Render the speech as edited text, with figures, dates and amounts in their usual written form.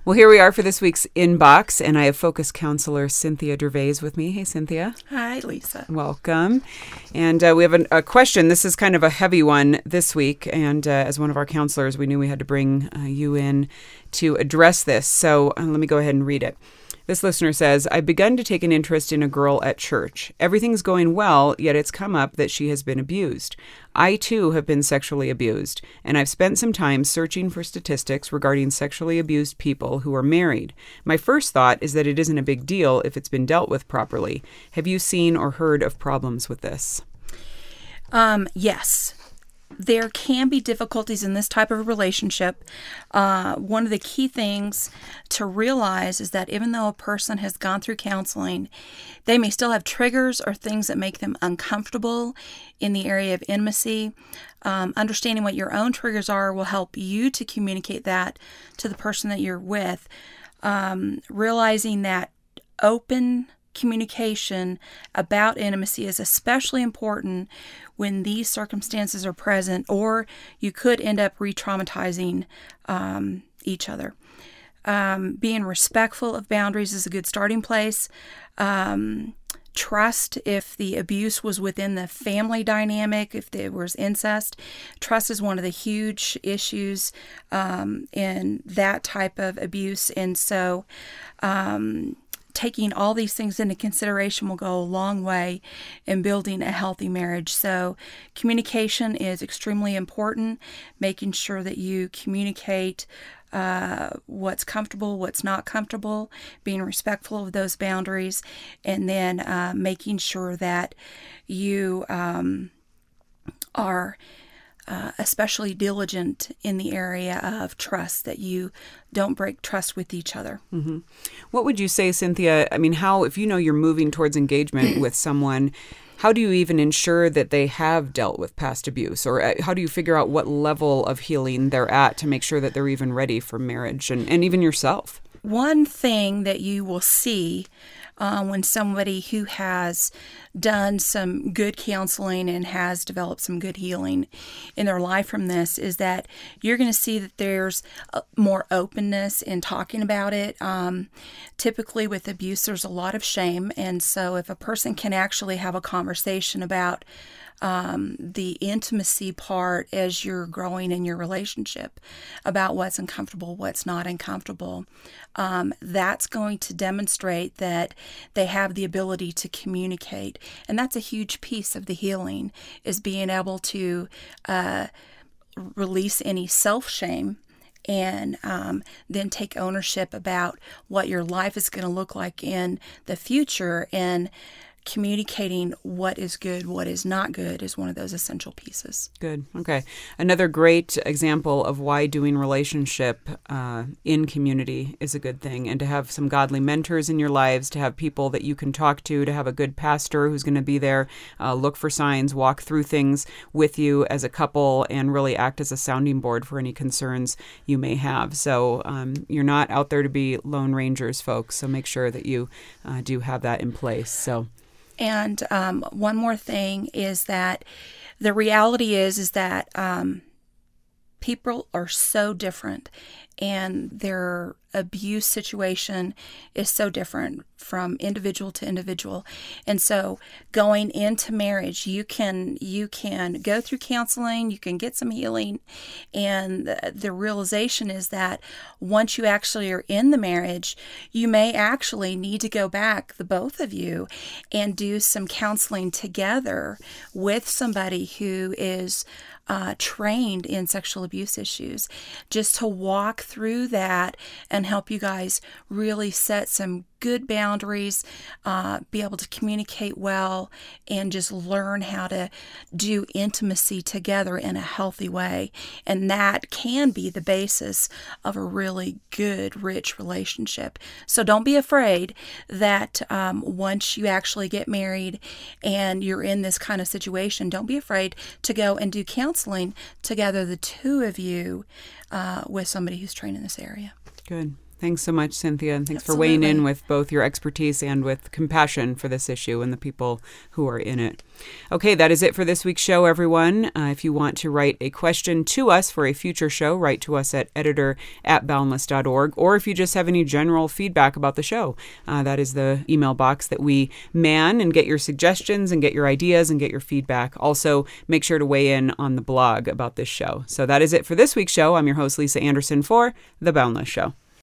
Well, here we are for this week's Inbox, and I have focus counselor Cynthia Gervais with me. Hey, Cynthia. Hi, Lisa. Welcome. And we have a question. This is kind of a heavy one this week, and as one of our counselors, we knew we had to bring you in to address this. So let me go ahead and read it. This listener says, I've begun to take an interest in a girl at church. Everything's going well, yet it's come up that she has been abused. I, too, have been sexually abused, and I've spent some time searching for statistics regarding sexually abused people who are married. My first thought is that it isn't a big deal if it's been dealt with properly. Have you seen or heard of problems with this? Yes. There can be difficulties in this type of relationship. One of the key things to realize is that even though a person has gone through counseling, they may still have triggers or things that make them uncomfortable in the area of intimacy. Understanding what your own triggers are will help you to communicate that to the person that you're with. Realizing that open communication about intimacy is especially important when these circumstances are present, or you could end up re-traumatizing each other. Being respectful of boundaries is a good starting place. Trust, if the abuse was within the family dynamic, if there was incest, trust is one of the huge issues in that type of abuse. And so taking all these things into consideration will go a long way in building a healthy marriage. So communication is extremely important, making sure that you communicate what's comfortable, what's not comfortable, being respectful of those boundaries, and then making sure that you are especially diligent in the area of trust, that you don't break trust with each other. Mm-hmm. What would you say, Cynthia? I mean, how, if you know you're moving towards engagement with someone, how do you even ensure that they have dealt with past abuse? Or how do you figure out what level of healing they're at to make sure that they're even ready for marriage and even yourself? One thing that you will see when somebody who has done some good counseling and has developed some good healing in their life from this is that you're going to see that there's more openness in talking about it. Typically with abuse, there's a lot of shame. And so if a person can actually have a conversation about the intimacy part as you're growing in your relationship, about what's uncomfortable, what's not uncomfortable, that's going to demonstrate that they have the ability to communicate. And that's a huge piece of the healing, is being able to release any self-shame and then take ownership about what your life is going to look like in the future, and communicating what is good, what is not good is one of those essential pieces. Good. Okay. Another great example of why doing relationship in community is a good thing, and to have some godly mentors in your lives, to have people that you can talk to have a good pastor who's going to be there, look for signs, walk through things with you as a couple, and really act as a sounding board for any concerns you may have. So you're not out there to be lone rangers, folks. So make sure that you do have that in place. So. And one more thing is that the reality is that people are so different, and their abuse situation is so different from individual to individual. And so going into marriage, you can go through counseling, you can get some healing, and the realization is that once you actually are in the marriage, you may actually need to go back, the both of you, and do some counseling together with somebody who is trained in sexual abuse issues, just to walk through that and help you guys really set some good boundaries, be able to communicate well, and just learn how to do intimacy together in a healthy way. And that can be the basis of a really good, rich relationship. So don't be afraid that once you actually get married and you're in this kind of situation, don't be afraid to go and do counseling together, the two of you, with somebody who's trained in this area. Good. Thanks so much, Cynthia, and thanks Absolutely. for weighing in with both your expertise and with compassion for this issue and the people who are in it. Okay, that is it for this week's show, everyone. If you want to write a question to us for a future show, write to us at editor@boundless.org, or if you just have any general feedback about the show, that is the email box that we man, and get your suggestions and get your ideas and get your feedback. Also, make sure to weigh in on the blog about this show. So that is it for this week's show. I'm your host, Lisa Anderson, for The Boundless Show.